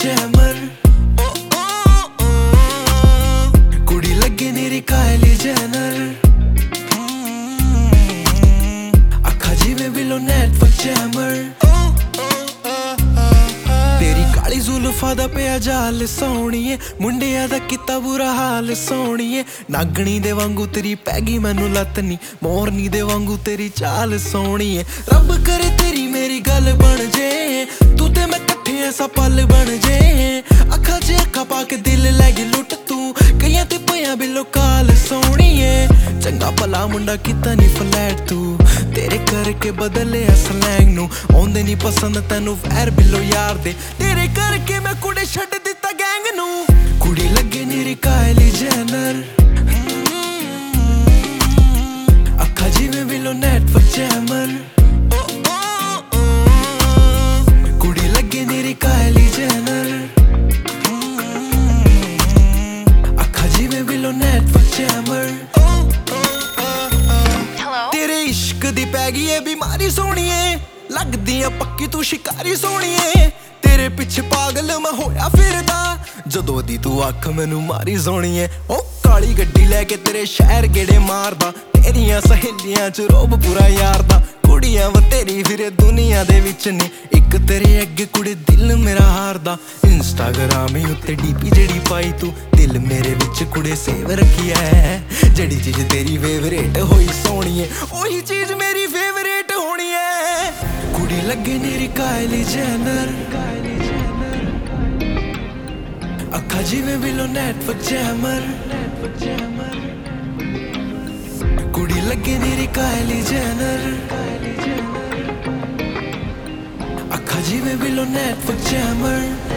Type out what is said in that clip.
jammer कुड़ी लगे NEERI कायली Jenner अखा जिवें बिलो नेटवर्क जैमर तेरी काली जुल्फा दा पिया जाल सोहणीए मुंडिया दा किता बुरा हाल सोहणीए नागणी दे वांगू तेरी पैगी मैनू लत नी मोरनी दे वांगू तेरी चाल सोहणीए रब करे तेरी मेरी गल बन जे तू ते मैं कट्ठे ऐसा पल बन जे अखा च अखा पाके दिल लैगी लुट तू कईयां ते पया बिलो काल सोहणीए चंगा भला मुंडा किता नी फ्लैट तू तेरे करके बदले स्लैंग नू आउंदे नी पसंद तैनू वैर बिलो यार दे तेरे करके मैं कुड़े छड्ड दिता गैंग नू कुड़ी लगे नीरी कायली जैनर अखा जिवें बिलो नेटवर्क जैमर कुड़ी लगे नीरी कायली जैनर अखा जिवें बिलो नेटवर्क जैमर तेरे इश्क दी पै गई है बीमारी सोहणीए लगदी आ पक्की तू शिकारी सोहणीए तेरे पिछे पागल मैं होया फिरदा जदों दी तू अख मैनू मारी सोहणीए ओ काली गड्डी लैके तेरे शहर गेड़े मारदा तेरियां सहेलियां च रोब पूरा यार दा कुड़ियां बतेरी फिरे दुनिया दे विच ने इक तेरे अगे कुड़े दिल मेरा हारदा इंस्टाग्राम उत्ते डीपी जेड़ी पाई तू दिल मेरे विच कुड़े सेव रखी है जेड़ी चीज तेरी फेवरेट होई सोहणीए ओही चीज मेरी फेवरेट होनी है कुड़ी लगे नीरी कायली जैनर अखा जिवें बिलो नेटवर्क जैमर कुड़ी लगे नीरी कायली जैनर अखा जिवें बिलो नेटवर्क जैमर